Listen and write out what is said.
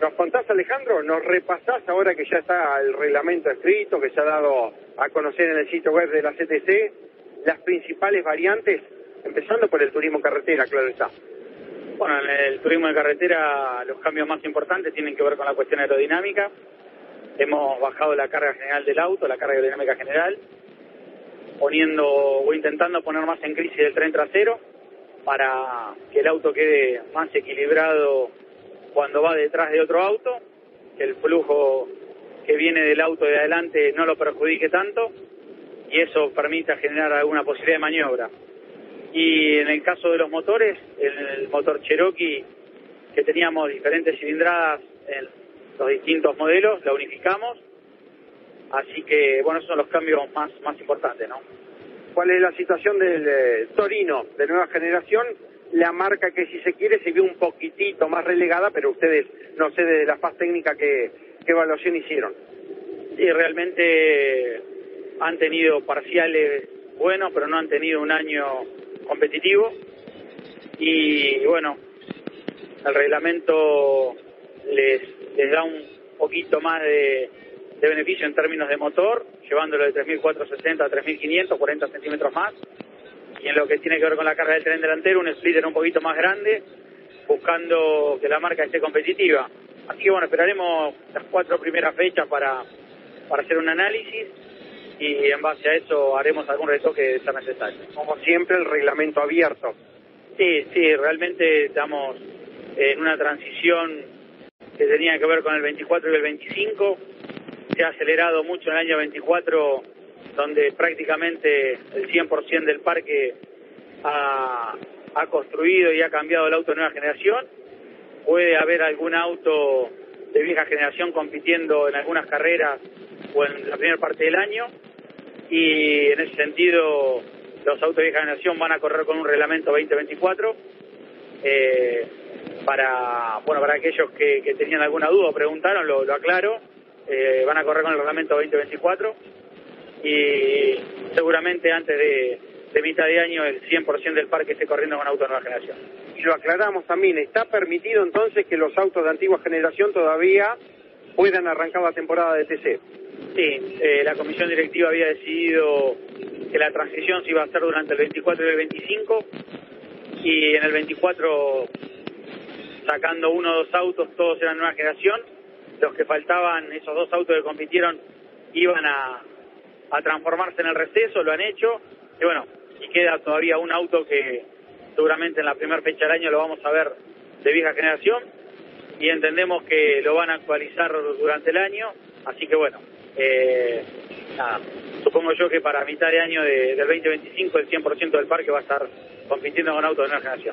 ¿Nos contás, Alejandro? ¿Nos repasás ahora que ya está el reglamento escrito, que se ha dado a conocer en el sitio web de la CTC, las principales variantes, empezando por el turismo carretera, claro está? Bueno, en el turismo de carretera los cambios más importantes tienen que ver con la cuestión aerodinámica. Hemos bajado la carga general del auto, la carga aerodinámica general, poniendo o intentando poner más en crisis el tren trasero para que el auto quede más equilibrado cuando va detrás de otro auto, que el flujo que viene del auto de adelante no lo perjudique tanto y eso permita generar alguna posibilidad de maniobra. Y en el caso de los motores, el motor Cherokee, que teníamos diferentes cilindradas en los distintos modelos, la unificamos, así que bueno, esos son los cambios más importantes, ¿no? ¿Cuál es la situación del Torino de nueva generación? La marca que, si se quiere, se vio un poquitito más relegada, pero ustedes, no sé, desde la faz técnica, ¿qué evaluación hicieron? Sí, realmente han tenido parciales buenos, pero no han tenido un año competitivo. Y bueno, el reglamento les da un poquito más de beneficio en términos de motor, llevándolo de 3.460 a 3.500, 40 centímetros más. Y en lo que tiene que ver con la carga del tren delantero, un splitter un poquito más grande, buscando que la marca esté competitiva. Así que bueno, esperaremos las 4 primeras fechas para hacer un análisis y en base a eso haremos algún retoque de esa necesario. Como siempre, el reglamento abierto. Sí, realmente estamos en una transición que tenía que ver con el 24 y el 25. Se ha acelerado mucho en el año 24, donde prácticamente el 100% del parque ha construido y ha cambiado el auto de nueva generación. Puede haber algún auto de vieja generación compitiendo en algunas carreras o en la primera parte del año, y en ese sentido los autos de vieja generación van a correr con un reglamento 2024. Para aquellos que tenían alguna duda o preguntaron, lo aclaro, van a correr con el reglamento 2024 y seguramente antes de mitad de año el 100% del parque esté corriendo con autos de nueva generación. Y lo aclaramos también, ¿está permitido entonces que los autos de antigua generación todavía puedan arrancar la temporada de TC? Sí, la comisión directiva había decidido que la transición se iba a hacer durante el 24 y el 25, y en el 24, sacando 1 o 2 autos, todos eran nueva generación. Los que faltaban, esos 2 autos que compitieron, iban a transformarse en el receso, lo han hecho, y bueno, y queda todavía un auto que seguramente en la primera fecha del año lo vamos a ver de vieja generación, y entendemos que lo van a actualizar durante el año, así que bueno, supongo yo que para mitad de año del 2025 el 100% del parque va a estar compitiendo con autos de nueva generación.